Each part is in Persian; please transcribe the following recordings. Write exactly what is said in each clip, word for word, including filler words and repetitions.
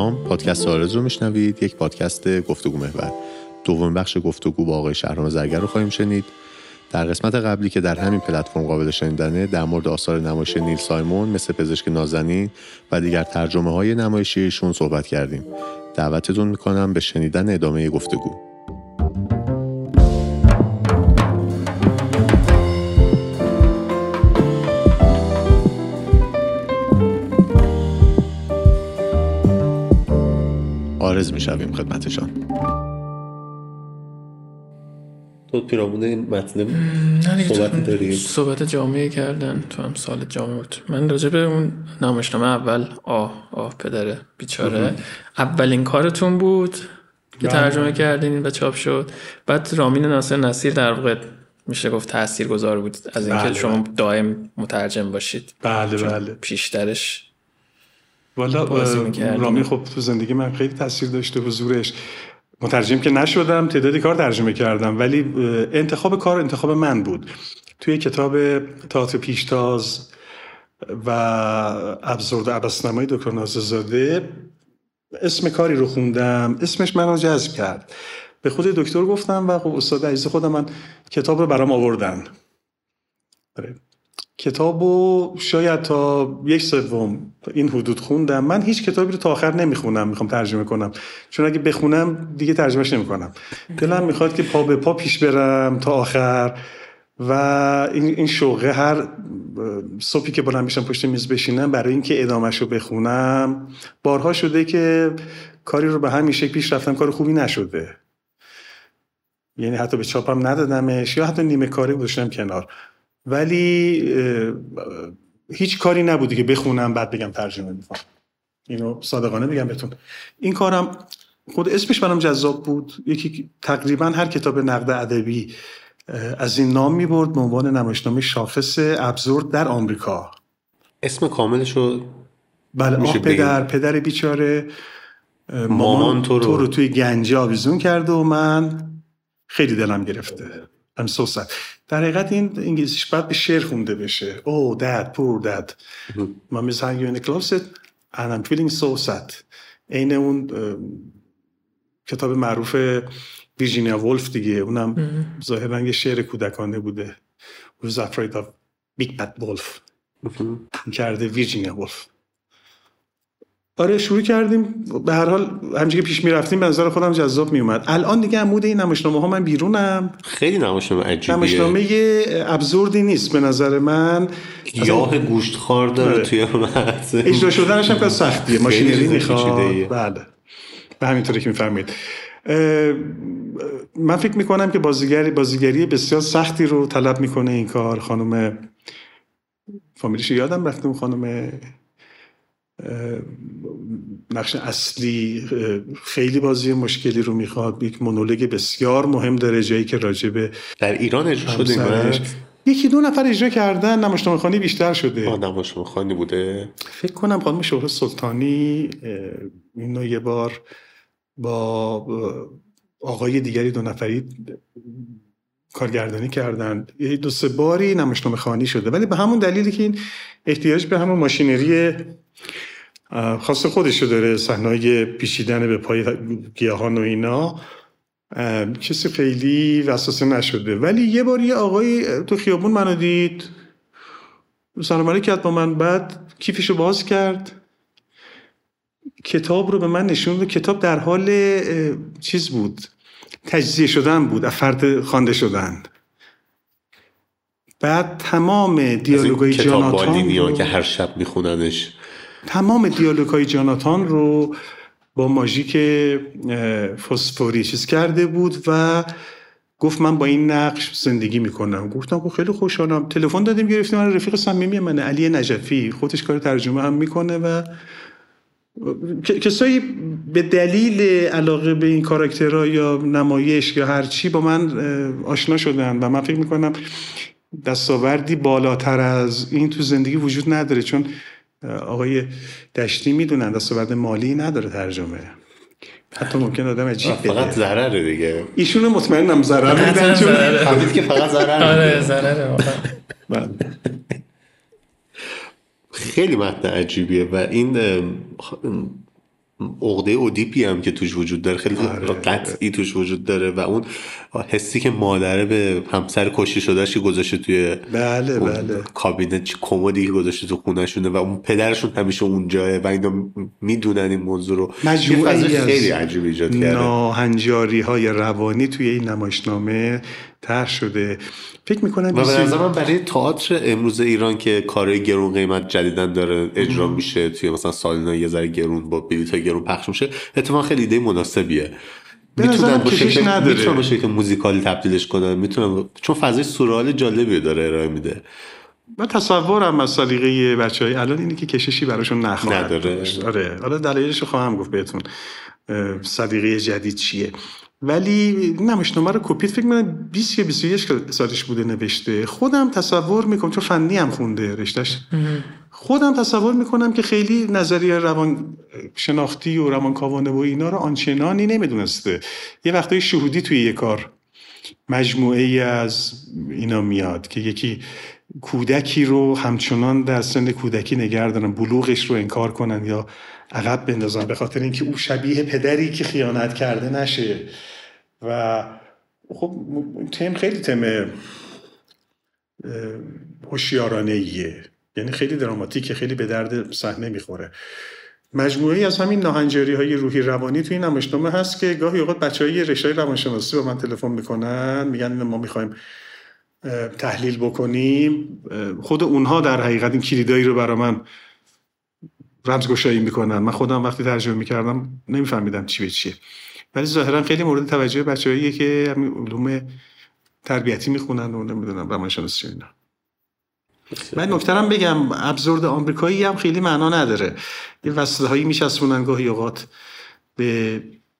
سلام، پادکست آرز رو میشنوید. یک پادکست گفتگو محور. دومین بخش گفتگو با آقای شهرام زرگر رو خواهیم شنید. در قسمت قبلی که در همین پلتفرم قابل شنیدنه، در مورد آثار نمایشی نیل سایمون مثل پزشک نازنین و دیگر ترجمه های نمایشیشون صحبت کردیم. دعوتتون میکنم به شنیدن ادامه گفتگو. آرز میشویم خدمتشان. تو پیرامون این متن صحبت داریم؟ صحبت جامعه کردن، تو هم سال جامعه بود. من راجع به اون نمایشنامه اول آه آه پدر بیچاره اولین کارتون بود که ترجمه کردین و چاپ شد. بعد رامین ناصر نصیر در واقع میشه گفت تاثیرگذار بود از اینکه بله شما بله. دائم مترجم باشید. بله بله. پیشترش والا رامین خب تو زندگی من خیلی تاثیر داشته، حضورش. مترجم که نشدم، تعدادی کار ترجمه کردم، ولی انتخاب کار انتخاب من بود. توی کتاب تئاتر پیشتاز و ابزورد عبث‌نمای دکتر ناظرزاده اسم کاری رو خوندم، اسمش منو جذب کرد. به خود دکتر گفتم و خب استاد عزیز خودم من کتاب رو برام آوردن. کتابو شاید تا یک سوم این حدود خوندم. من هیچ کتابی رو تا آخر نمیخونم، میخوام ترجمه کنم، چون اگه بخونم دیگه ترجمهش نمیکنم. دلم میخواد که پا به پا پیش برم تا آخر و این این شوقه هر صبحی که بلند میشم پشت میز بشینم برای اینکه ادامهشو بخونم. بارها شده که کاری رو به همین شکل پیش رفتم، کار خوبی نشده، یعنی حتی به چاپم ندادمش یا حتی نیمه کاری گذاشتم کنار، ولی هیچ کاری نبودی که بخونم بعد بگم ترجمه میکنم. اینو صادقانه بگم بهتون، این کارم خود اسمش برام جذاب بود. یکی تقریبا هر کتاب نقد ادبی از این نام میبرد به عنوان نمایشنامه شاخص ابزورد در آمریکا. اسم کاملشو بله، آه پدر پدر بیچاره مامان, مامان تو, رو... تو رو توی گنجه آویزون کرده و من خیلی دلم گرفته. I'm so sad. در حقیقت این انگلیسیش باید به شعر خونده بشه. Oh dad, poor dad. Mom is hanging in the closet and I'm feeling so sad. این اون کتاب معروف ویرجینیا وولف دیگه، اونم ظاهراً یه شعر کودکانه بوده. Who's afraid of big bad wolf. کرده ویرجینیا وولف. آره شروع کردیم. به هر حال همینجوری که پیش میرفتیم به نظر خودم جذاب میومد. الان دیگه عمود این نمایشنامه ها من بیرونم. خیلی نمایشنامه عجیبیه. نمایشنامه ابزوردی نیست به نظر من. گیاه گوشتخوار داره توی متن. اجرا شدنش هم که سختیه، ماشینری میخواد. بله به همینطوری که میفهمید. من فکر میکنم که بازیگری بازیگری بسیار سختی رو طلب میکنه این کار. خانم فامیلیش یادم رفته، اون خانم نقش اصلی خیلی بازی مشکلی رو میخواد. یک مونولوگ بسیار مهم داره، جایی که راجبه در ایران اجرا شده. یکی دو نفر اجرا کردن، نمایشنامه خوانی بیشتر شده. آه نمایشنامه خوانی بوده. فکر کنم خانم شهره سلطانی اینو یه بار با آقای دیگری دو نفری کارگردانی کردن، یه دو سه باری نمایشنامه خوانی شده، ولی به همون دلیلی که این احتیاج به همون ماشینری خاص خودشو داره، صحنه‌های پیچیدن به پای گیاهان و اینا، کسی خیلی وسوسه نشده. ولی یه بار یه آقای تو خیابون منو دید، سلام علیک کرد با من، بعد کیفشو باز کرد، کتاب رو به من نشون داد. کتاب در حال چیز بود، تجزیه شدن بود، افرد خوانده شدن. بعد تمام دیالوگای جاناتان رو که هر شب میخوننش، تمام دیالوگای جاناتان رو با ماژیک فسفوری چیز کرده بود و گفت من با این نقش زندگی میکنم. گفتم خب خیلی خوشحالم. تلفن دادیم گرفتیم. من رفیق صمیمی منه، علی نجفی، خودش کار ترجمه هم میکنه و کسایی به دلیل علاقه به این کاراکترها یا نمایش یا هر چی با من آشنا شدن و من فکر میکنم دستاوردی بالاتر از این تو زندگی وجود نداره، چون آقای دشتی میدونن دستاورد مالی نداره ترجمه. حتی ممکن آدم عجیب بده، فقط ضرره دیگه. ایشون مطمئنم ضرر میدن، چون فهمید که فقط ضرر. آره ضرره واقعا. خیلی متن عجیبیه و این عقده اودیپی هم که توش وجود داره خیلی قطعی توش وجود داره و اون حسی که مادره به همسر کشته شدهش که گذاشته توی بله بله کابینت کمدی که گذاشته تو خونه‌شونه و اون پدرشون همیشه اونجاه و اینا میدونن این موضوع رو، مجموعه خیلی عجیب ایجاد کرده. ناهنجاری‌های روانی توی این نمایشنامه طرح شده. فکر میکنم و به نظر من برای تئاتر امروز ایران که کارهای گرون قیمت جدیدن داره اجرا میشه توی مثلا سالینا یه ذره گرون با بلیط‌های گرون پخش میشه، اتفاقا خیلی ایده مناسبیه. میتونن با شکل میتونن با شکل موزیکالی تبدیلش کنن، میتونن، چون فضای سورئال جالبی داره ارائه میده. من تصورم از سلیقه بچهای الان اینه که کششی براشون نخواهد داشت. آره حالا دلایلش رو خواهم گفت بهتون سلیقه جدید چیه. ولی نمایشنامه رو کپیت فکر کنم بیست یا بیست و یک سالش بوده نوشته. خودم تصور میکنم چون فنی هم خونده رشتهش، خودم تصور میکنم که خیلی نظریه روان شناختی و روانکاوانه و اینا رو آنچنانی نمیدونسته. یه وقتای شهودی توی یه کار مجموعه ای از اینا میاد که یکی کودکی رو همچنان در سن کودکی نگه دارن، بلوغش رو انکار کنن یا عقب بندازن به خاطر اینکه او شبیه پدری که خیانت کرده نشه. و خب تم خیلی تم هوشیارانه ایه، یعنی خیلی دراماتیکه، خیلی به درد صحنه میخوره. مجموعه‌ای از همین ناهنجاری‌های روحی روانی توی این نمایشنامه هست که گاهی اوقات بچه‌های رشته روانشناسی با من تلفن میکنن میگن ما میخوایم تحلیل بکنیم. خود اونها در حقیقت این کلیدایی رو برای من رمزگشایی میکنن. من خودم وقتی ترجمه میکردم نمیفهمیدم چی به چیه، ولی ظاهرا خیلی مورد توجه بچه‌هاییه که همین علوم تربیتی میخونن و نمیدونم روانشناسی اینا. من نکته‌ام بگم ابزورد آمریکایی هم خیلی معنا نداره. یه وصله‌هایی میچسبونن گاهی اوقات به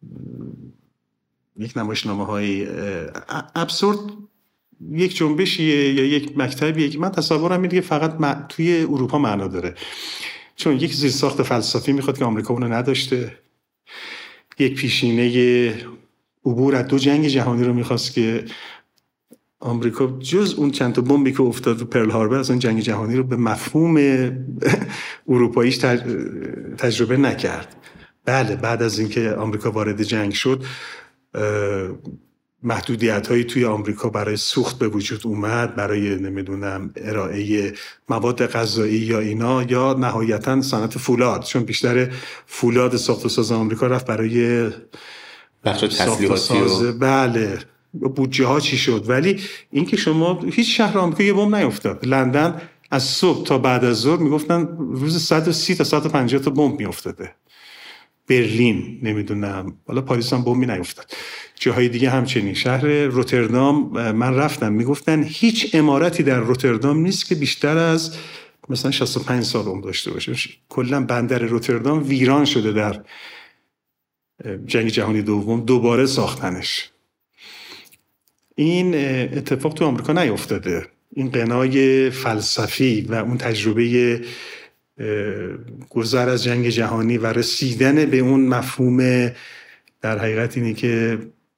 یک نمایشنامه‌های ابسورد، یک جنبشیه یا یک مکتبیه که من تصورم اینه که فقط م... توی اروپا معنا داره، چون یک زیرساخت فلسفی میخواد که آمریکا اونو نداشته، یک پیشینه عبور از دو جنگ جهانی رو میخواست که آمریکا جز اون چند تا بمبی که افتاد رو پرل هاربر از اون جنگ جهانی رو به مفهوم اروپاییش تجربه نکرد. بله بعد از اینکه آمریکا وارد جنگ شد محدودیت‌هایی توی آمریکا برای سوخت به وجود اومد، برای نمیدونم ارائه مواد غذایی یا اینا، یا نهایتاً صنعت فولاد، چون بیشتر فولاد ساخت و ساز آمریکا رفت برای بخش تسلیحاتی و بله بودجه ها چی شد. ولی اینکه شما هیچ شهر آمریکا یه بمب نیفتاد. لندن از صبح تا بعد از ظهر میگفتن روز صد و سی تا صد و پنجاه تا بمب میافتاده. برلین نمیدونم، حالا پاریس هم بمبی نیفتاد، جاهای دیگه همچنین. شهر روتردام من رفتم میگفتن هیچ عمارتی در روتردام نیست که بیشتر از مثلا شصت و پنج سال عمر داشته باشه. کلا بندر روتردام ویران شده در جنگ جهانی دوم، دوباره ساختنش. این اتفاق تو آمریکا نیفتاده. این قنای فلسفی و اون تجربه گذر از جنگ جهانی و رسیدن به اون مفهوم در حقیقت اینه که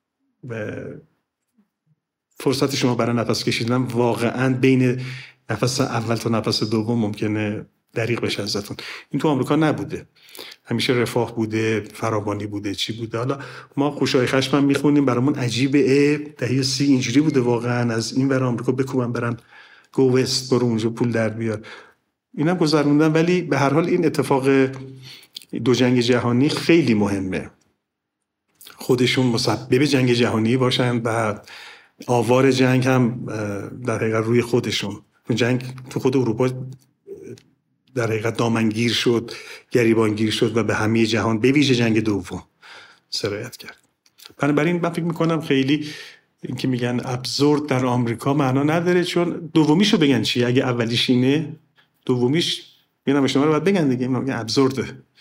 فرصت شما برای نفس کشیدن واقعا بین نفس اول تا نفس دوم ممکنه دریغ بشه ازتون. این تو آمریکا نبوده، همیشه رفاه بوده، فراوانی بوده، چی بوده. حالا ما خوشای خشم هم میخونیم برامون عجیبه، دهه سی اینجوری بوده واقعا، از این ور آمریکا بکوبن برن گو وست، برو اونجا پول در بیار، اینم گذروندن. ولی به هر حال این اتفاق دو جنگ جهانی خیلی مهمه، خودشون مسبب جنگ جهانی باشن و آوار جنگ هم در حقیقت روی خودشون. جنگ تو خود اروپا در حقیقت دامنگیر شد، گریبانگیر شد و به همه جهان به ویژه جنگ دوم سرایت کرد. بنابراین من فکر میکنم خیلی این که میگن ابزورد در آمریکا معنا نداره، چون دومیشو بگن چی؟ اگه اولیش اینه دومیش یه نمایشنامه رو باید بگن دیگه، میگن ابزورده.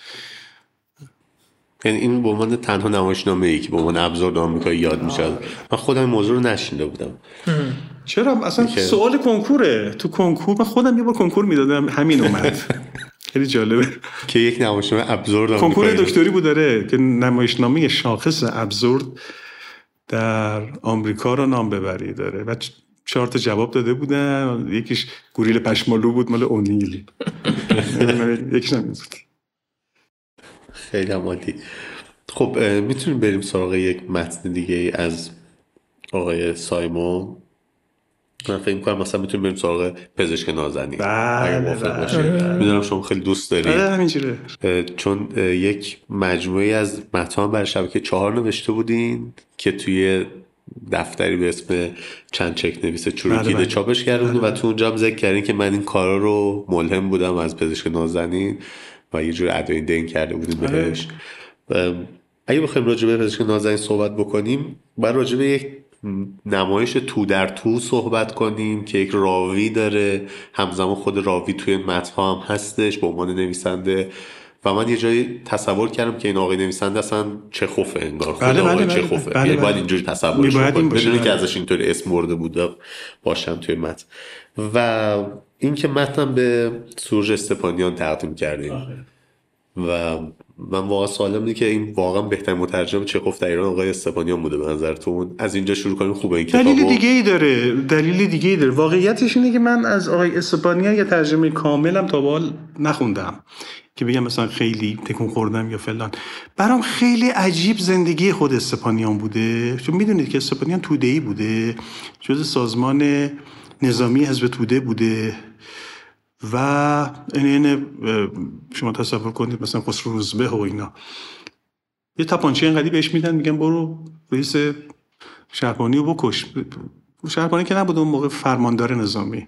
یعنی این به عنوان تنها نمایشنامه‌ای که به عنوان ابزورد آمریکا یاد میشه. من خودم این موضوع رو نشنیده بودم. چرا؟ اصلا میشه... سوال کنکوره. تو کنکور من خودم یه بار کنکور میدادم همین اومد. خیلی جالبه که یک نمایشنامه ابزورد آمریکا کنکور دکتری بود داره که نمایشنامه شاخص ابزورد در آمریکا رو نام ببری داره و چهار تا جواب داده بودن. یکیش گوریل پشمالو بود مال اونیل. یکیش نمی‌دونم. خیلی عالی. خب میتونیم بریم سراغ یک متن دیگه از آقای سایمون؟ من فکر می‌کنم مثلا میتونیم بریم سراغ پزشک نازنین. بله بله. میدونم شما خیلی دوست دارید. آره همینجوره. چون یک مجموعه از متن برای شبکه چهار نوشته بودین که توی دفتری به اسم چند چک نویس چروکیده بله چاپش کردن و تو اونجا هم ذکر کردین که من این کارا رو ملهم بودم از پزشک نازنین و یه جور ادای دین کرده بودیم بهش. اگه بخوایم راجع به پزشک نازنین صحبت بکنیم، باید راجع به یک نمایش تو در تو صحبت کنیم که یک راوی داره، همزمان خود راوی توی متن هم هستش به عنوان نویسنده و من یه جایی تصور کردم که این آقای نویسنده اصلا چخوفه انگار خود بله آقای بله چخوفه بله بله. باید اینجوری تصورش کنیم بدونی که ازش اینطوری اسم برده بوده باشم توی متن. و این که متن به سروش استپانیان تقدیم کردیم و من واقعا سوالم اینه که این واقعا بهترین مترجم چخوف در ایران آقای استپانیان بوده به نظرتون؟ از اینجا شروع کنیم خوبه این کتابو. دلیل دیگه ای داره دلیل دیگه ای داره واقعیتش اینه که من از آقای استپانیان یه ترجمه کاملم تا به حال نخوندم که بگم مثلا خیلی تکون خوردم یا فلان. برام خیلی عجیب زندگی خود استپانیان بوده، چون میدونید که استپانیان توده‌ای بوده، جزء سازمان نظامی حزب توده بوده و این شما تصور کنید مثلا خسرو روزبه و اینا یه تپانچه اینقدی بهش میدن میگن برو رئیس شهربانی رو بکش. شهربانی که نبود اون موقع، فرماندار نظامی،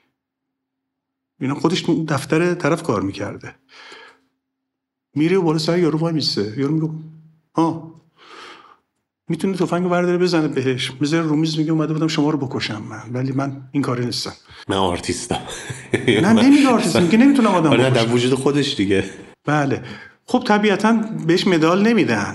اینا خودش تو دفتر طرف کار میکرده، میره و بالا سر یارو وای میسته، یارو میگه ها میتونه تفنگو برداره بزنه بهش، میذاره رو میز، میگه اومده بودم شما رو بکشم من، ولی من این کاری نیستم، من آرتیستم. نه نمیگه آرتیستم، میگه نمیتونم آدم بکشم. در وجود خودش دیگه. بله. خب طبیعتاً بهش مدال نمیدن،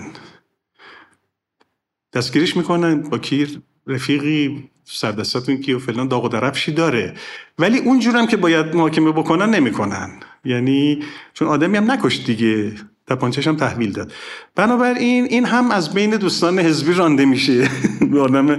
دستگیرش میکنن با کیر، رفیقی سردستاتون کی و فلان داغ و درفشی داره، ولی اونجورم که باید محاکمه بکنن نمیکنن، یعنی چون آدمی هم نکشت دیگه، تپانچه‌ش هم تحویل داد. بنابراین این هم از بین دوستان حزبی رانده میشه به آدم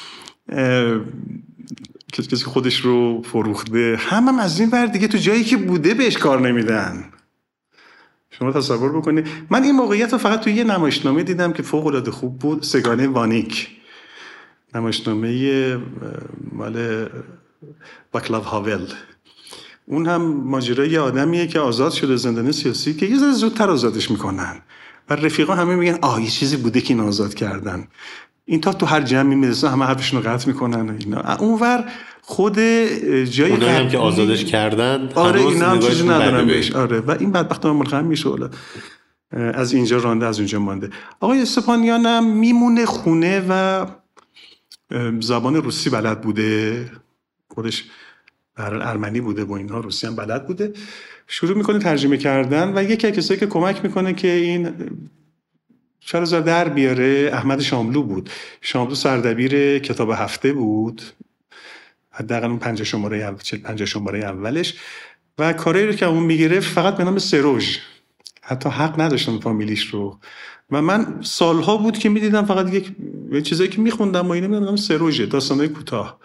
کسی که خودش رو فروخته، هم هم از این ور دیگه تو جایی که بوده بهش کار نمیدن. شما تصور بکنید من این موقعیت رو فقط توی یه نمایشنامه دیدم که فوق العاده خوب بود، سگانه وانیک، نمایشنامه مال واکلاو هاول. اون هم ماجرای آدمیه که آزاد شده زندانی سیاسی که یه ذره زودتر آزادش میکنن و رفیقا همه میگن آه یه چیزی بوده که این آزاد کردن. این تا تو هر جمعی میرسه همه حرفشون رو قطع میکنن اینا. اونور خود جای اونایی هم که آزادش کردن آره اینا هم چیزی ندارن بهش. آره و این بدبخت هم ملخم میشه ولی از اینجا رانده از اونجا مانده. آقای استپانیان هم میمونه خونه و زبان روسی بلد بوده، خودش در ارمنی بوده با اینها، روسی هم بلد بوده، شروع میکنه ترجمه کردن و یکی از کسایی که کمک میکنه که این چرا در بیاره احمد شاملو بود. شاملو سردبیر کتاب هفته بود، حداقل اون پنجاه شماره اول، پنجاه شماره اولش، و کاری رو که اون میگرفت فقط به نام سروژ، حتی حق نداشتم فامیلیش رو، و من سالها بود که میدیدم فقط یک چیزایی که میخوندم و اینا به نام سروژ، داستانای کوتاه.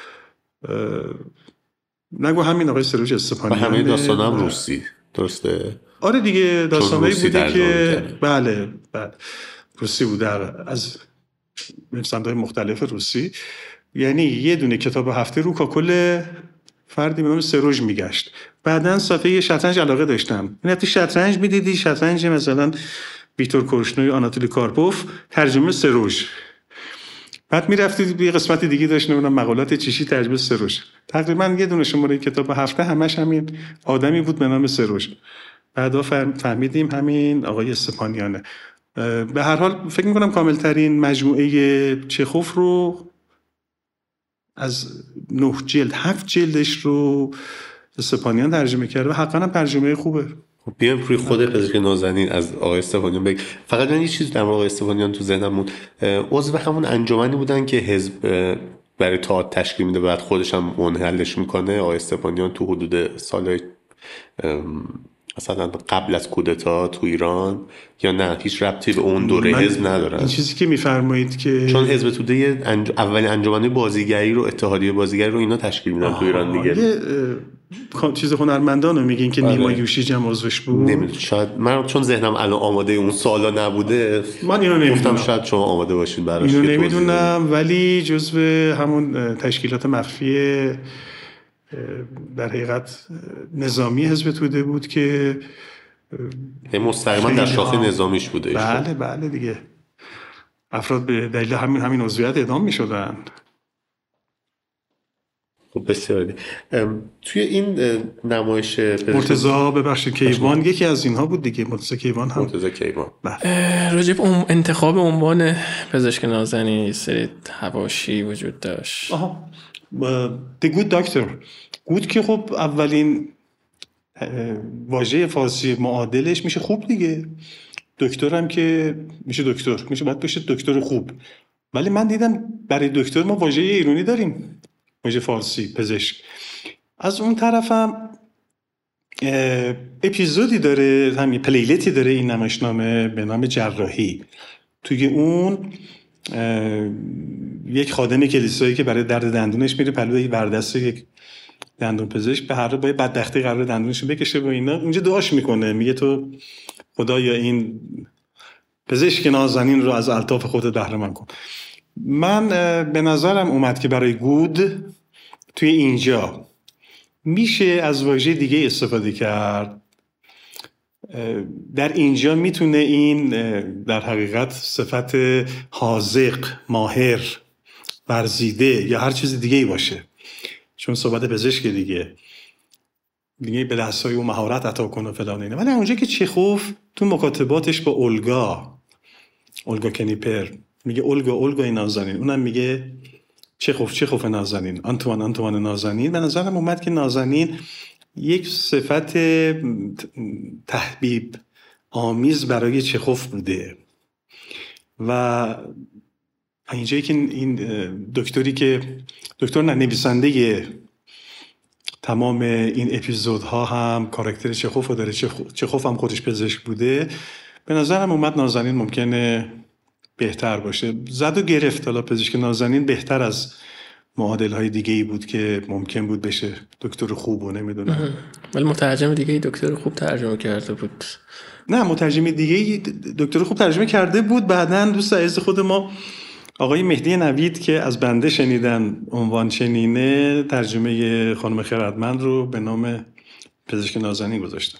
نگو همین آقای سروژ استپانیان و همه داستان هم روسی درسته؟ آره دیگه داستانایی بوده که بله بله روسی بوده، از نویسنده‌های مختلف روسی. یعنی یه دونه کتاب هفته رو کاکل فردی به نام سروژ میگشت. بعدن صفحه شطرنج علاقه داشتم، این حتی شطرنج میدیدی، شطرنج مثلا ویکتور کورشنوی، آناتولی کارپوف، ترجمه سروژ. بعد میرفتی یه قسمت دیگه داشت نمیدونم مقالات چیشی، ترجمه سروژ. تقریبا یه دونه شماره کتاب هفته همش همین آدمی بود به نام سروژ. بعدا فهمیدیم همین آقای استپانیانه. به هر حال فکر میکنم کاملترین مجموعه چخوف رو از نه جلد هفت جلدش رو استپانیان ترجمه کرده و حقا هم ترجمه خوبه. بیایم روی خود پزشک نازنین از آقای استپانیان بگم. فقط من یه چیز در مورد آقای استپانیان تو ذهنم بود، عضو همون انجمنی بودن که حزب برای تئاتر تشکیل میده بعد خودش هم منحلش میکنه. آقای استپانیان تو حدود سال مثلا قبل از کودتا تو ایران، یا نه هیچ ربطی به اون دوره حزب نداره؟ این چیزی که میفرمایید که چون حزب توده انج... اولین انجمن بازیگری رو، اتحادیه بازیگری رو اینا تشکیل میدن تو ایران دیگه. چیز هنرمندان رو میگین که بله. نیما یوشیج هم عضوش بود؟ نمیدونم، شاید من چون ذهنم الان آماده اون سوالا نبوده من اینو نمیدونم، شاید شما آماده باشید براش. اینو نمیدونم، ولی جزو همون تشکیلات مخفی در حقیقت نظامی حزب توده بود که مستقیما در شاخه نظامیش بوده. بله بله دیگه، افراد به دلیل همین همین عضویت اعدام میشدن. خب بسیار دی. توی این نمایش مرتضی ببخشید کیوان یکی از اینها بود دیگه، مرتضی کیوان هم. مرتضی کیوان راجب اون انتخاب عنوان پزشک نازنین سری حواشی وجود داشت. آها The Good Doctor. گود که خب اولین واژه فارسی معادلش میشه خوب دیگه. دکتر هم که میشه دکتر، میشه باید بشه دکتر خوب. ولی من دیدم برای دکتر ما واژه ایرانی داریم، واژه فارسی پزشک. از اون طرفم اپیزودی داره، همین پلیلتی داره این نمایشنامه به نام جراحی. توی اون یک خادم کلیسایی که برای درد دندونش میره پلوی بردست یک دندون پزشک، به هر حال باید بدبختی قرار دندونش رو بکشه و اینا، اونجا دعاش میکنه، میگه تو خدایا این پزشک نازنین رو از الطاف خودت بهره مند کن. من به نظرم اومد که برای گود توی اینجا میشه از واژه دیگه استفاده کرد. در اینجا میتونه این در حقیقت صفت حاذق، ماهر، ورزیده یا هر چیز دیگه ای باشه، چون صحبت پزشک دیگه دیگه به دستای اون مهارت عطا کنه فلان اینه. ولی اونجا که چخوف تو مکاتباتش با اولگا اولگا کنیپر میگه اولگا اولگا نازنین، اونم میگه چخوف چخوف نازنین، آنتوان آنتوان نازنین. به نظرم اومد که نازنین یک صفت تحبیب آمیز برای چخوف بوده و اینجایی که این دکتری که دکتر نه نویسنده تمام این اپیزودها هم کاراکتر چخوف رو داره، چخوف هم خودش پزشک بوده، به نظرم اومد نازنین ممکنه بهتر باشه. زد و گرفت، حالا پزشک نازنین بهتر از معادل های دیگه ای بود که ممکن بود بشه دکتر خوب و نمیدونم. ولی مترجم دیگه ای دکتر خوب ترجمه کرده بود. نه مترجم دیگه ای دکتر خوب ترجمه کرده بود. بعدن دوست عزیز خود ما آقای مهدی نوید که از بنده شنیدن عنوان چنینه، ترجمه خانم خردمند رو به نام پزشک نازنین گذاشتن.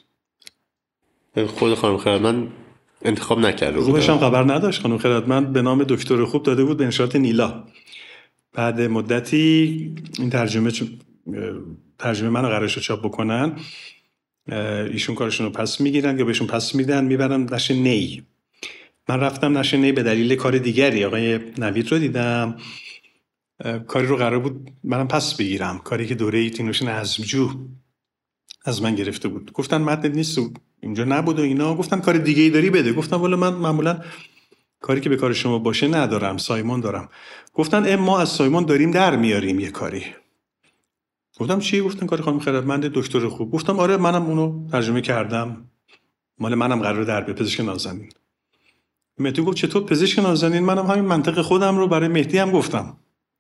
خود خانم خردمند انتخاب نکرده بود، روش هم خبر نداشت. خانم خردمند به نام دکتر خوب داده بود به انشاءات نیلا. بعد مدتی این ترجمه ترجمه منو قرار شد چاپ بکنن، ایشون کارشون رو پس میگیرن یا بهشون پس میدن میبرن نشر نی. من رفتم نشر نی به دلیل کار دیگری، آقای نوید رو دیدم، کاری رو قرار بود منم پس بگیرم، کاری که دوره تینوشن نظمجو از من گرفته بود. گفتن متن نیست اینجا نبود و اینا، گفتن کار دیگه ای داری بده. گفتم والا من معمولا کاری که به کار شما باشه ندارم، سایمون دارم. گفتن ما از سایمون داریم در میاریم یه کاری. گفتم چی؟ گفتن کاری خانم خردمند دکتر خوب. گفتم آره منم اونو ترجمه کردم، مال منم قراره در بیاد، پزشک نازنین. مهدی گفت چطور پزشک نازنین؟ منم همین منطق خودم رو برای مهدی هم گفتم.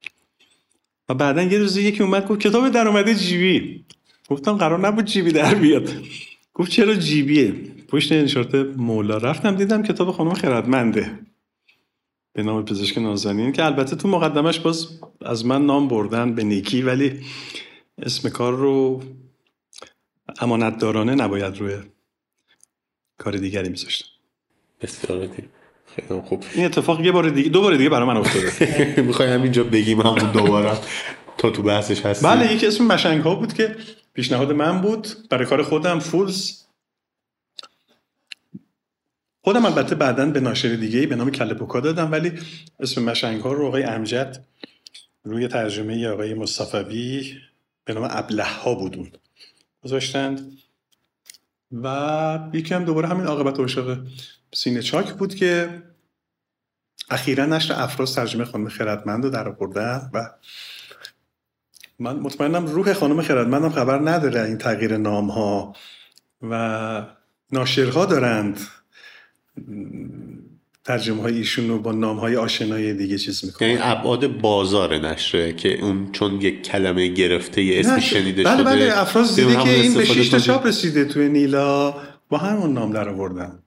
و بعدن یه روز یکی اومد گفت کتاب در اومده جیبی. گفتم قرار نبود جیبی در بیاد. گفت چرا جیبیه؟ پشت انشارت مولا رفتم دیدم کتاب خانم خردمنده به نام پزشک نازنین، که البته تو مقدمش باز از من نام بردن به نیکی، ولی اسم کار رو امانتدارانه نباید روی کار دیگری میذاشتم. بسیار خیلی خوب. این اتفاق یه بار دیگه دو بار دیگه برای من افتاده. میخوای همینجا بگیم همون دوباره تا تو بحثش هستی؟ بله یکی اسم مشنگ ها بود که پیشنهاد من بود برای کار خودم، فولز. خودم البته بعداً به ناشر دیگه‌ای به نام کله پوکا دادم، ولی اسم مشنگ ها رو آقای امجد روی ترجمه آقای مصطفوی به نام ابله ها بودون گذاشتند. و یکی هم دوباره همین عاقبت عاشق سینه چاک بود که اخیراً نشر افراز ترجمه خانم خردمند رو در آوردن و من مطمئنم روح خانم خردمندم خبر نداره این تغییر نام ها و ناشرها دارند ترجمه های ایشون رو با نام های آشنای دیگه چیز میکنه. یعنی ابعاد بازار نشره که اون چون یک کلمه گرفته یه اسمی شنیده بله شده. بله افراز دیده که این به شش تا چاپ رسیده توی نیلا با همون نام در آوردن.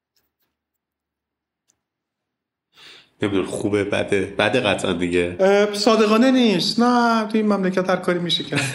نمیدونم خوبه بده بده قطعا دیگه صادقانه نیست. نه توی این مملکت هر کاری میشه کرد.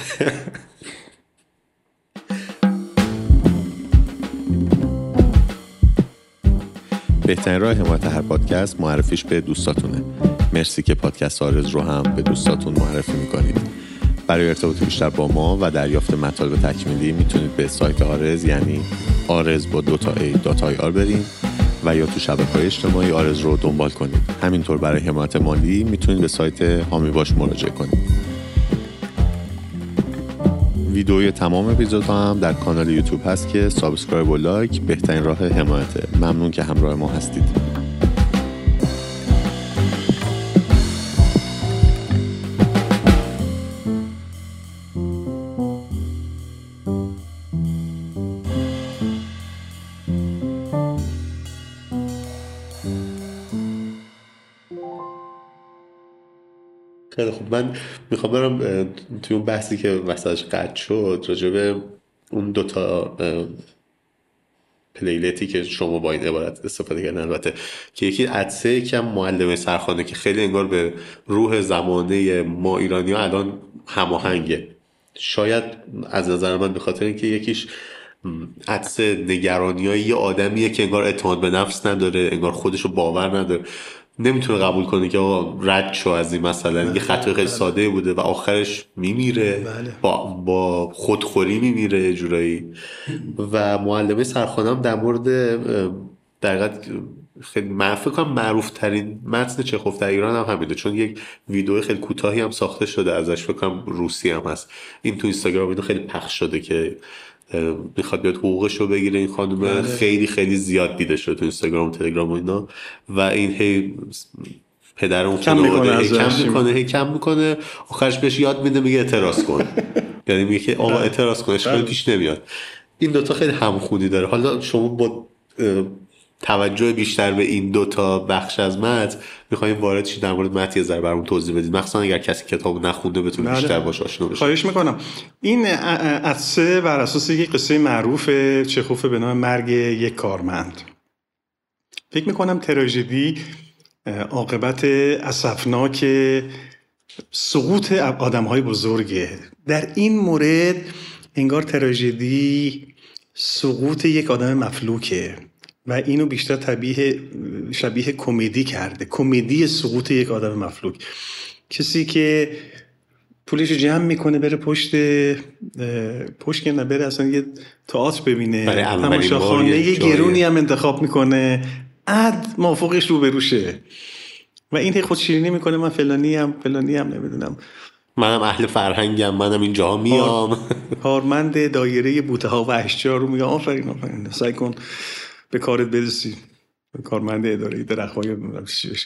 بهترین راه حمایت هر پادکست معرفیش به دوستاتونه. مرسی که پادکست آرز رو هم به دوستاتون معرفی میکنید. برای ارتباط بیشتر با ما و دریافت مطالب تکمیلی میتونید به سایت آرز یعنی آرز با دو تا ای دات آی آر برین و یا تو شبکه‌های اجتماعی آرز رو دنبال کنید. همینطور برای حمایت مالی میتونید به سایت هامی باش مراجعه کنید. ویدئوی تمام اپیزودها هم در کانال یوتیوب هست که سابسکرایب و لایک بهترین راه حمایته. ممنون که همراه ما هستید. خیلی خوب، من میخوام برم توی اون بحثی که وسطش قطع شد راجع به اون دوتا پلیلیتی که شما با این عبارت استفاده کردن، البته که یکی عطسه یکم معلم سرخانه که خیلی انگار به روح زمانه ما ایرانی ها الان هماهنگه. شاید از نظر من به خاطر اینکه یکیش عطسه نگرانی های یه آدمیه که انگار اعتماد به نفس نداره، انگار خودشو باور نداره، نمیتونه قبول کنه که آقا رد شو از این مثلا بله، یه خطای خیلی ساده بوده و آخرش میمیره بله. با, با خودخوری میمیره جورایی. و معلمه سرخانم در مورد در حقیقت خیلی معروف کنم معروف ترین متن چخوف در ایران هم همینه، چون یک ویدیو خیلی کوتاهی هم ساخته شده ازش، فکر کنم روسی هم هست، این تو اینستاگرام اینو خیلی پخش شده که میخواد بیاد حقوقش رو بگیره این خانومه. خیلی خیلی زیاد دیده شده تو اینستاگرام و تلگرام و اینا و این هی پدر اون کم میکنه هی کم میکنه هی کم میکنه آخرش بهش یاد میده میگه اعتراض کن. یعنی میگه که آقا اعتراض کنش خیلی پیش نمیاد. این دوتا خیلی همخونی داره. حالا شما با توجه بیشتر به این دوتا بخش از متن میخوایم وارد شید در مورد متن یه ذره برامون توضیح بدید، مخصوصا اگر کسی کتاب نخونده بتونه بیشتر باش آشنا بشه. خواهش میکنم. این عطسه بر اساس یک قصه معروف چخوف به نام مرگ یک کارمند. فکر میکنم تراژدی عاقبت اسفناک سقوط آدم‌های بزرگه. در این مورد انگار تراژدی سقوط یک آدم مفلوکه و اینو بیشتر طبیعه شبیه کمدی کرده، کمدی سقوط یک آدم مفلوک. کسی که پولش جمع میکنه بره پشت پشت که نبره اصلا یه تئاتر ببینه، تماشاخانه یه گرونی هم انتخاب میکنه، عد موافقش رو بروشه و این خود شیرینی میکنه من فلانی هم فلانی هم نمیدونم منم اهل فرهنگم، منم اینجاها میام، کارمند دایره بوته ها و اشجار رو میگم آفرین آفرین سعی کن به کارت برسی، کارمند اداره درخت‌های نمیدونم چی بشه.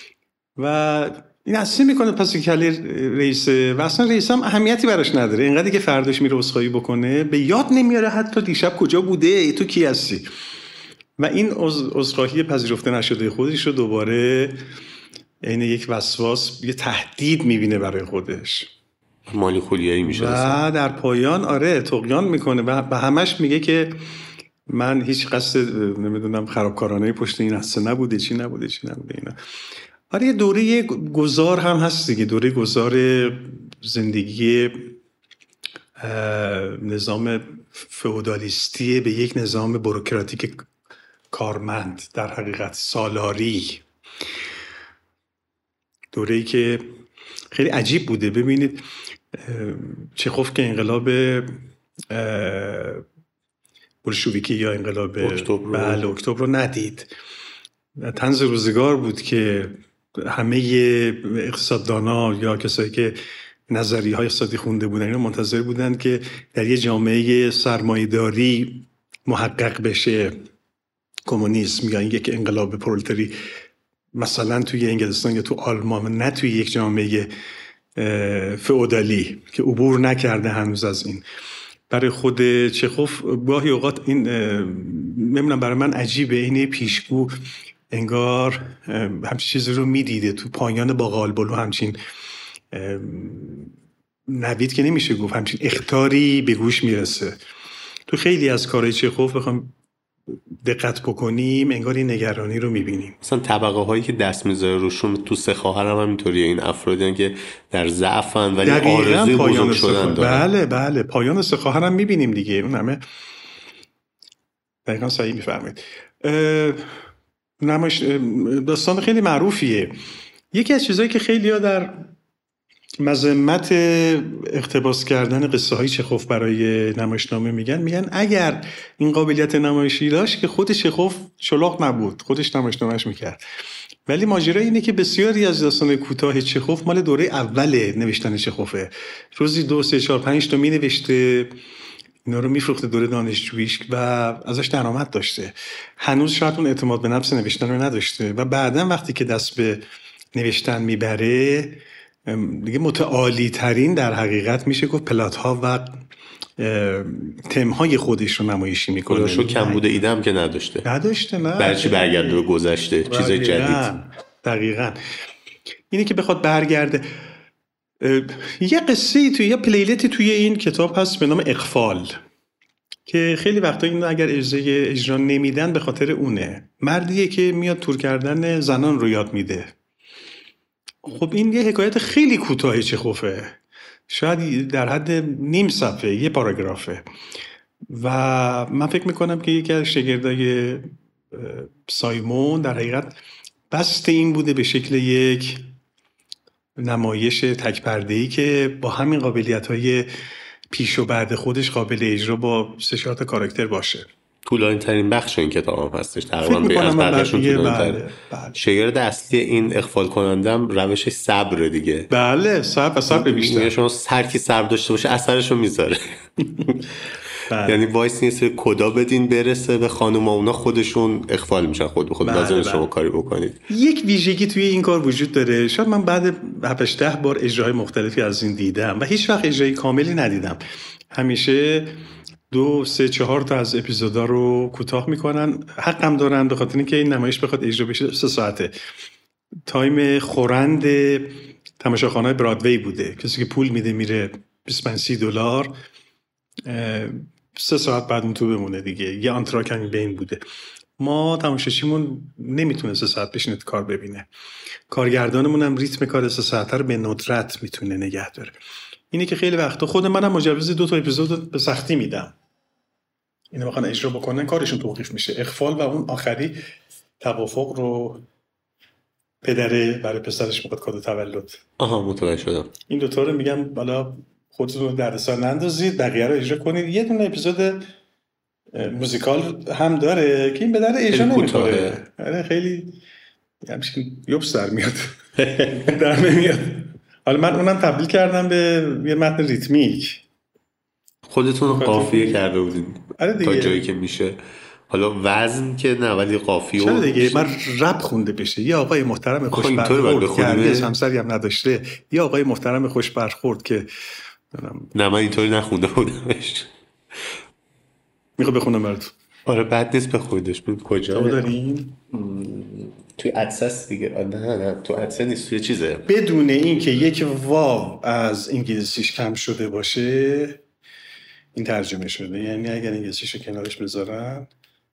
و این اصلا میکنه پس کلی رئیس و اصلا رئیس هم اهمیتی براش نداره، اینقدر که فرداش میره عذرخواهی بکنه به یاد نمیاره حتی دیشب کجا بوده، تو کی هستی. و این عذرخواهی پذیرفته نشده خودش رو دوباره این یک وسواس، یه تهدید میبینه برای خودش، مالی خولیایی میشه و در پایان آره طغیان میکنه و همش میگه که من هیچ قصد نمیدونم خرابکارانه پشت این حسه نبوده، چی نبوده چی نبوده اینا. آره یه دوره گذار هم هست دیگه، دوره گذار زندگی نظام فئودالیستی به یک نظام بوروکراتیک کارمند، در حقیقت سالاری، دوره‌ای که خیلی عجیب بوده. ببینید چخوف که انقلاب بولشویکی یا انقلاب بله اکتبر رو ندید، طنز روزگار بود که همه اقتصاددانا یا کسایی که نظریه‌های اقتصادی خونده بودن اینا منتظر بودن که در یه جامعه سرمایه‌داری محقق بشه کمونیسم یا یک انقلاب پرولتاری مثلا توی انگلستان یا تو آلمان، نه توی یک جامعه فئودالی که عبور نکرده هنوز از این. برای خود چخوف گاهی اوقات این نمیدونم برای من عجیبه، این پیشگو انگار همچین چیزی رو میدیده تو پایان باقالبلو، همچین نوید که نمیشه گفت، همچین اخطاری به گوش میرسه. تو خیلی از کارهای چخوف بخوام دقت بکنیم انگار این نگرانی رو میبینیم. مثلا طبقه هایی که دست میذاره روشون تو سه خواهر هم همینطوریه، این افرادی که در ضعفن ولی آرزوی بزرگ شدن دارن. بله بله پایان سه خواهر هم میبینیم دیگه، اون همه دقیقا صحیح میفرمایید. نمایش داستان خیلی معروفیه. یکی از چیزایی که خیلی ها در مذمت اقتباس کردن قصه های چخوف برای نمایشنامه میگن میگن اگر این قابلیت نمایشی داشت که خود چخوف شلاق نبود، خودش نمایشنامهش میکرد. ولی ماجرا اینه که بسیاری از داستان کوتاه چخوف مال دوره اول نوشتن چخوفه. روزی دو سه چهار پنج تا مینوشته، اینا رو میفروخته دوره دانشجوییش و ازش درآمد داشته. هنوز شاید اون اعتماد به نفس نوشتن رو نداشته و بعداً وقتی که دست به نوشتن میبره دیگه متعالی ترین در حقیقت میشه گفت پلات ها و تم های خودش رو نمایشی میکنه. خودشو کم بوده ایدم که نداشته نداشته نه برای چی برگرده به گذشته چیز جدید. دقیقاً اینه که بخواد برگرده. یه قصه توی یه پلیلیتی توی این کتاب هست به نام اقفال که خیلی وقتا این اگر اجرای اجرا نمیدن به خاطر اونه. مردیه که میاد تور کردن زنان رو یاد میده. خب این یه حکایت خیلی کوتاه چخوفه، شاید در حد نیم صفحه، یه پاراگرافه و من فکر میکنم که یکی از شاگردای سایمون در حقیقت بست این بوده به شکل یک نمایش تک پرده‌ای که با همین قابلیت‌های پیش و بعد خودش قابل اجرا با سه چهار تا کاراکتر باشه. طولانی ترین بخش این کتاب هم هستش تقریبا به از بقیه‌شون طولانی تر. بله، بله. شاگرد اصلی این اخفال کنندم روش صبر دیگه. بله صبر صبر بیشتر. شما هر کی صبر داشته باشه اثرشو میذاره. بله. یعنی وایس نیست کدا بدین برسه به خانم ها، اونا خودشون اخفال میشن، خود به خود بله لازم بله. شما کاری بکنید. یک ویژگی توی این کار وجود داره، شاید من بعد هفت ده بار اجراهای مختلفی از این دیدم و هیچ وقت اجرای کاملی ندیدم. همیشه دو سه چهار تا از اپیزودا رو کوتاه میکنن، حقم دارن به خاطر اینکه این نمایش بخواد اجرا بشه سه ساعته. تایم خورند تماشاخانه‌های برادوی بوده، کسی که پول میده میره بیست و پنج سی دلار، سه ساعت بعد اون تو بمونه دیگه. یه آنتراک همین بین بوده. ما تماشاچیمون نمیتونه سه ساعت بشینه کار ببینه. کارگردانمون هم ریتم کار سه ساعته رو به ندرت میتونه نگه داره. اینه که خیلی وقتا خود منم مجوز دو تا اپیزود به سختی میدم. اینو بخوان اجرا بکنن کارشون توقیف میشه. اخفال و اون آخری توافق رو پدره برای پسرش میخواد کادو تولد. آها متوجه شدم. این دو تا رو میگم بالا خودتون رو دردسر نندازید، بقیه رو اجرا کنید. یه دونه اپیزود موزیکال هم داره که این به در اجرا نمیخوره. آره خیلی همین یوبس در میاد. در نمیاد. حالا من اونم تبدیل کردم به یه متن ریتمیک. خودتون رو قافیه کرده بودین آره تا جایی که میشه. حالا وزن که نه ولی قافیه چرا دیگه من رپ خونده بشه. یه آقای محترم خوش برخورد که هرگز همسری هم نداشته، یه آقای محترم خوش برخورد که نه من اینطوری نخونده بودمش. میخوای بخونم براتون؟ آره بد نیست بخوندش. بود کجا دارین؟ توی عدسه دیگه. نه نه تو عدسه نیست، توی چیزه. بدون این که یک واو از انگلیسیش کم شده باشه این ترجمه شده. یعنی اگر انگلیسیشو کنارش بذارن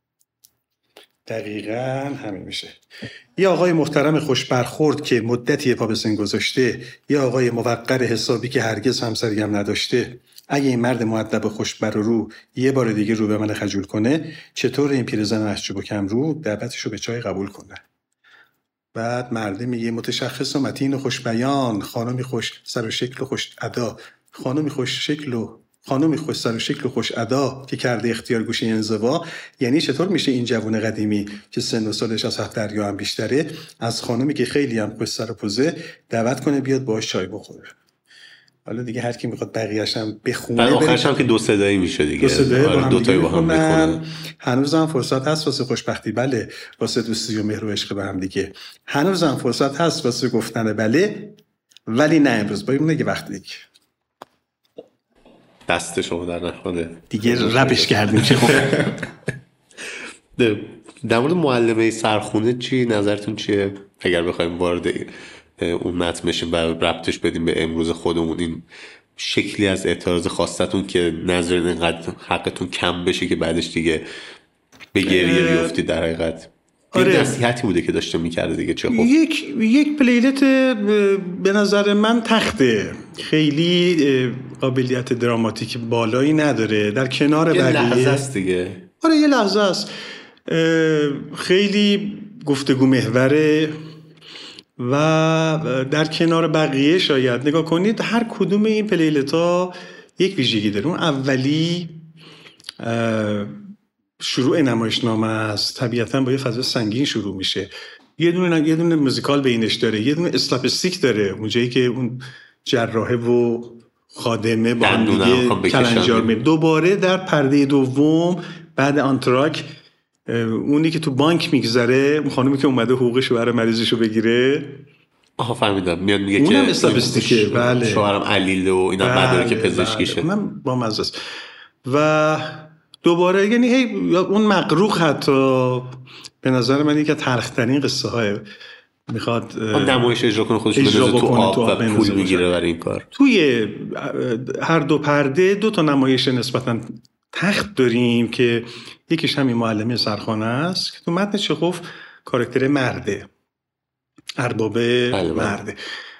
دقیقاً همین میشه. یه آقای محترم خوش برخورد که مدتی پا به سن گذاشته، یه آقای موقر حسابی که هرگز همسری هم نداشته. اگه این مرد مؤدب خوش بر رو یه بار دیگه رو به من خجول کنه، چطور این پیرزن محجوب و کم رو دعوتشو به چای قبول کنه؟ بعد مرده میگه متشخص و متین و خوش بیان، خانمی خوش سر و شکل و خوش ادا، خانمی خوش شکل و خانمی خوش سر و شکل و خوش ادا که کرده اختیار گوشه انزوا. یعنی چطور میشه این جوون قدیمی که سن و سالش از هفت دریا هم بیشتره از خانمی که خیلی هم خوش سر و پوزه دعوت کنه بیاد باهاش چای بخوره؟ حالا دیگه هر کی میخواد بقیه‌اش هم بخونه. بعد آخرش هم که دو صدایی میشه دیگه. دو صدایی با هم, دو تایی با هم میخونن. هنوز هم فرصت هست واسه خوشبختی بله، واسه دوستی و مهر و عشق به هم دیگه. هنوز هم فرصت هست واسه گفتن بله، ولی نه امروز با اون دیگه وقت دیگه. دست شما در نکنه. دیگه ربش کردیم که در مورد معلمه سرخونه چی نظرتون چیه؟ اگر بخوایم وارد اون متن بشیم و ربطش بدیم به امروز خودمون، این شکلی از اعتراض خواستتون که نظر اینقدر حقتون کم بشه که بعدش دیگه به گریه بیفتید در حقیقت. آره. نصیحتی بوده که داشته میکرده دیگه چه خوب. یک یک پلیلت به نظر من تخته، خیلی قابلیت دراماتیک بالایی نداره، در کنار بقیه. یه لحظه است دیگه. آره یه لحظه است، خیلی گفتگو محوره و در کنار بقیه شاید نگاه کنید هر کدوم این پلیلت ها یک ویژگی داره. اون اولی شروع نمایشنامه است، طبیعتاً با یه فضا سنگین شروع میشه، یه دونه یه دونه موزیکال بینش داره، یه دونه اسلاپستیک داره، اونجایی که اون جراحه و خادمه با هم دیگه کلنجار می. دوباره در پرده دوم بعد آنتراک اونی که تو بانک میگذره، اون خانومی که اومده حقوقشو برای مریضشو بگیره، آها فهمیدم، میاد میگه که اونم اسلاپستیکه. بله شوهرم علیله و اینا بعد که پزشکیشه. من با مزه است. و دوباره یعنی هی اون مقروق حتی به نظر من یکی از تلخ‌ترین قصه های میخواد اون نمایش اجرا کنه، خودش بندازه تو آب و پول میگیره برای این کار. توی هر دو پرده دو تا نمایش نسبتاً تخت داریم که یکیش همین معلمه سرخانه است که تو متن چخوف کاراکتر مرده، اربابه بله مرده،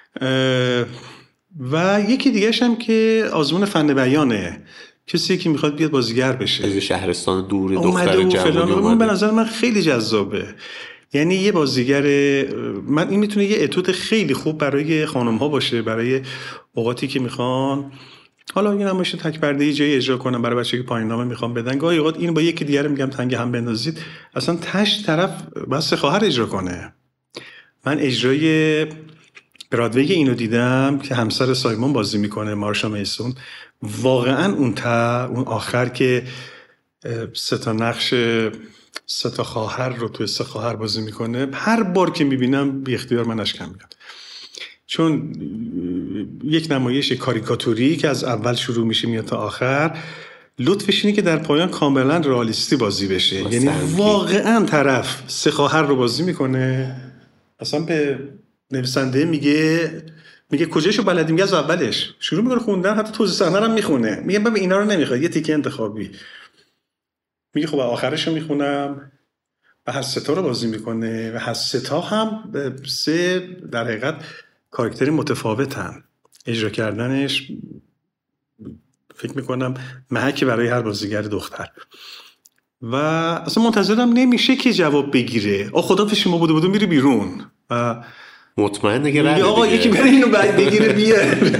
و یکی دیگه‌ش هم که آزمون فن بیانه، کسی که میخواد بیاد بازیگر بشه از شهرستان دور، دختر جوانی اومده. به نظر من خیلی جذابه، یعنی یه بازیگر، من این میتونه یه اتود خیلی خوب برای خانم ها باشه، برای اوقاتی که میخوان حالا این نمایش تک پرده‌ای جایی اجرا کنم برای بچه‌ای که پایین نامه میخوام بدن، گاهی اوقات این با یکی دیگه میگم تنگ هم بندازید، اصلا تش طرف بس خواهر اجرا کنه. من اجرای برادوی اینو دیدم که همسر سایمون بازی میکنه، مارشا میسون، واقعا اون تا اون آخر که سه تا نقش سه تا خواهر رو توی سه خواهر بازی میکنه، هر بار که میبینم بی اختیار من اشکم میاد، چون یک نمایش کاریکاتوری که از اول شروع میشه میاد تا آخر، لطفش اینه که در پایان کاملا رئالیستی بازی بشه، یعنی واقعا طرف سه خواهر رو بازی میکنه، اصلا به نویسنده میگه میگه کجاشو بلدی، میگه از اولش شروع میکنه خوندن، حتی توضیح صحنه رو میخونه، میگه ببین اینا رو نمیخواد، یه تیکه انتخابی، میگه خب آخرشو میخونم و هر سه تا رو بازی میکنه و هر سه تا هم سه در حقیقت کاراکتر متفاوتن، اجرا کردنش فکر میکنم محکی برای هر بازیگر دختر، و اصلا منتظرم نمیشه که جواب بگیره، آ خدا پیش ما بوده بوده میره بیرون و مطمئن دیگه رد آقا یکی بره اینو بعد بگیره بیار.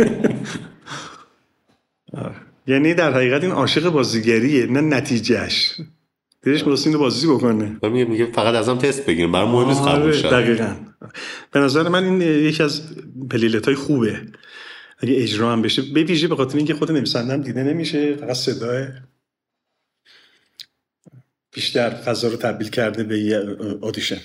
یعنی در حقیقت این عاشق بازیگریه نه نتیجهش، دلش می‌خواد اینو بازی بکنه و میگه میگه فقط ازم تست بگیرن، برام مهم نیست قبول شه. دقیقاً به نظر من این یکی از پلیلت‌های خوبه اگه اجرا هم بشه، به ویژه به خاطر اینکه خود نویسنده‌ام دیده نمیشه، فقط صدای بیشتر فضا رو تبدیل کرده به یه آدیشن.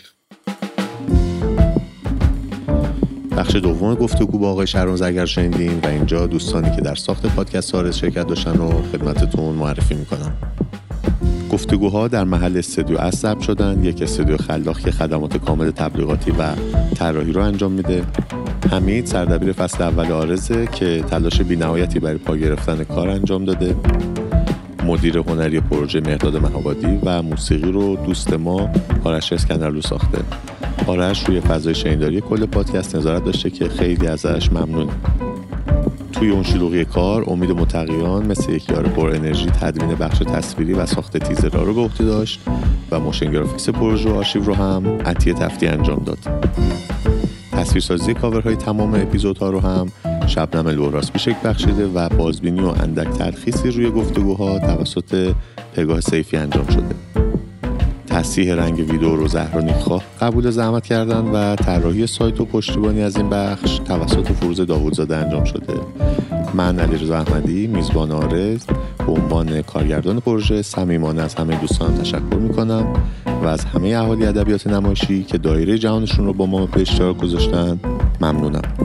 بخش دوم گفتگو با آقای شهرام‌زرگر شنیدیم و اینجا دوستانی که در ساخت پادکست آرز شرکت داشتن رو خدمتتون معرفی میکنم. گفتگوها در محل استودیو اصل ضبط شدن، یک استودیو خلاق که خدمات کامل تبلیغاتی و طراحی رو انجام میده. حمید سردبیر فصل اول آرزه که تلاش بی‌نهایتی برای پا گرفتن کار انجام داده. مدیر هنری پروژه مهرداد مهابادی و موسیقی رو دوست ما آرش اسکندرلو ساخته. آرش روی فضای شنیداری کل پادکست نظارت داشته که خیلی ازش ممنونم. توی اون شلوغی کار امید متقیان مثل یک یار پر انرژی تدوین بخش تصویری و ساخت تیزرها رو به عهده داشت و موشن گرافیکس پروژه و آرشیو رو هم عطیه تفتی انجام داد. تصویرسازی کاورهای تمام اپیزودها رو هم شبنم لوراس به شکل بخشیده و بازبینی و اندک تلخیصی روی گفتگوها توسط پگاه سیفی انجام شده. تصحیح رنگ ویدیو رو زهرا نیکخواه قبول زحمت کردن و طراحی سایت و پشتیبانی از این بخش توسط فروز داوودزاده انجام شده. من علیرضا احمدی میزبان آرز به عنوان کارگردان پروژه صمیمانه از همه دوستان تشکر میکنم و از همه اهالی ادبیات نمایشی که دایره جهانشون رو با ما به اشتراک گذاشتن ممنونم.